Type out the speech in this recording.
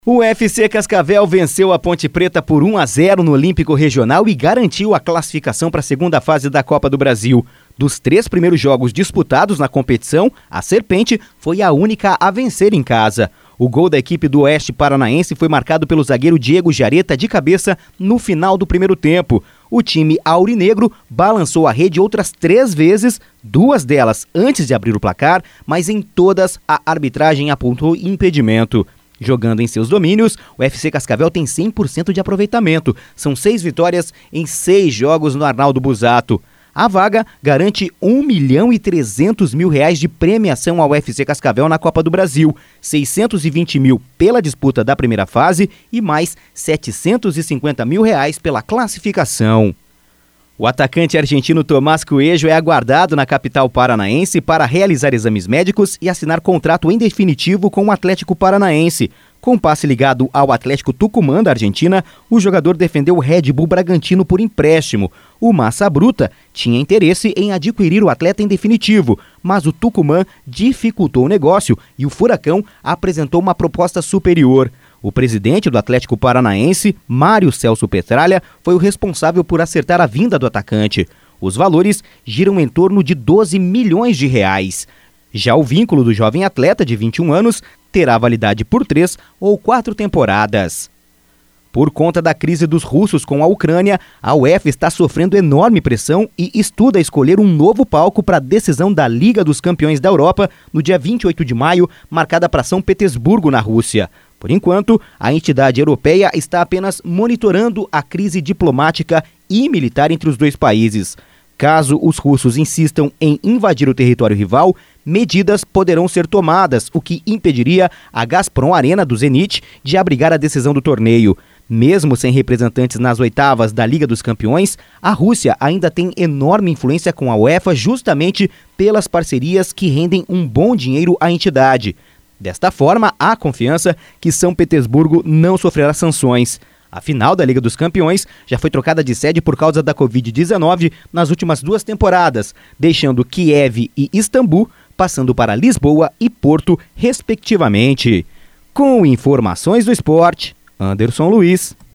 O FC Cascavel venceu a Ponte Preta por 1-0 no Olímpico Regional e garantiu a classificação para a segunda fase da Copa do Brasil. Dos 3 primeiros jogos disputados na competição, a Serpente foi a única a vencer em casa. O gol da equipe do Oeste Paranaense foi marcado pelo zagueiro Diego Jareta de cabeça no final do primeiro tempo. O time aurinegro balançou a rede outras 3 vezes, 2 delas antes de abrir o placar, mas em todas a arbitragem apontou impedimento. Jogando em seus domínios, o FC Cascavel tem 100% de aproveitamento. São 6 vitórias em 6 jogos no Arnaldo Busato. A vaga garante R$1.300.000 de premiação ao FC Cascavel na Copa do Brasil, 620 mil pela disputa da primeira fase e mais R$750.000 pela classificação. O atacante argentino Tomás Coelho é aguardado na capital paranaense para realizar exames médicos e assinar contrato em definitivo com o Atlético Paranaense. Com passe ligado ao Atlético Tucumã da Argentina, o jogador defendeu o Red Bull Bragantino por empréstimo. O Massa Bruta tinha interesse em adquirir o atleta em definitivo, mas o Tucumã dificultou o negócio e o Furacão apresentou uma proposta superior. O presidente do Atlético Paranaense, Mário Celso Petralha, foi o responsável por acertar a vinda do atacante. Os valores giram em torno de R$12 milhões. Já o vínculo do jovem atleta de 21 anos terá validade por 3 ou 4 temporadas. Por conta da crise dos russos com a Ucrânia, a UEFA está sofrendo enorme pressão e estuda escolher um novo palco para a decisão da Liga dos Campeões da Europa no dia 28 de maio, marcada para São Petersburgo, na Rússia. Por enquanto, a entidade europeia está apenas monitorando a crise diplomática e militar entre os dois países. Caso os russos insistam em invadir o território rival, medidas poderão ser tomadas, o que impediria a Gazprom Arena do Zenit de abrigar a decisão do torneio. Mesmo sem representantes nas oitavas da Liga dos Campeões, a Rússia ainda tem enorme influência com a UEFA justamente pelas parcerias que rendem um bom dinheiro à entidade. Desta forma, há confiança que São Petersburgo não sofrerá sanções. A final da Liga dos Campeões já foi trocada de sede por causa da Covid-19 nas últimas 2 temporadas, deixando Kiev e Istambul passando para Lisboa e Porto, respectivamente. Com informações do esporte, Anderson Luiz.